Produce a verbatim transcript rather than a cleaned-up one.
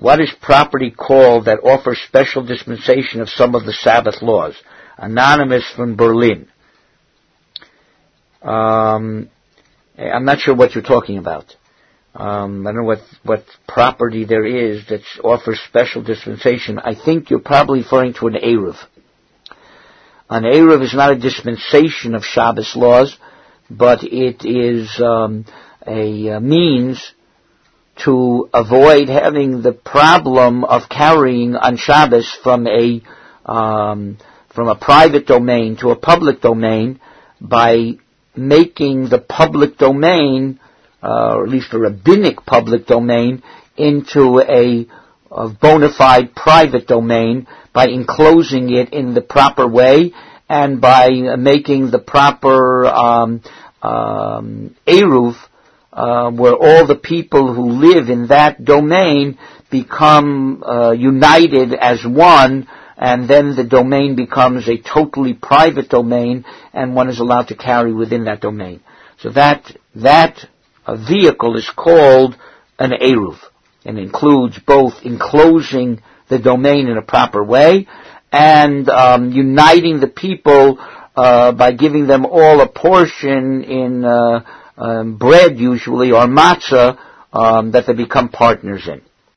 What is property called that offers special dispensation of some of the Sabbath laws? Anonymous from Berlin. Um, I'm not sure what you're talking about. Um, I don't know what, what property there is that offers special dispensation. I think you're probably referring to an Eruv. An Eruv is not a dispensation of Shabbos laws, but it is um, a, a means to avoid having the problem of carrying on Shabbos from a um, from a private domain to a public domain by making the public domain, uh, or at least a rabbinic public domain, into a, a bona fide private domain by enclosing it in the proper way and by making the proper um, um, eruv, uh, where all the people who live in that domain become uh, united as one, and then the domain becomes a totally private domain, and one is allowed to carry within that domain. So that that uh, vehicle is called an eruv, and includes both enclosing the domain in a proper way and um, uniting the people uh, by giving them all a portion in uh, um, bread, usually, or matzah, um, that they become partners in.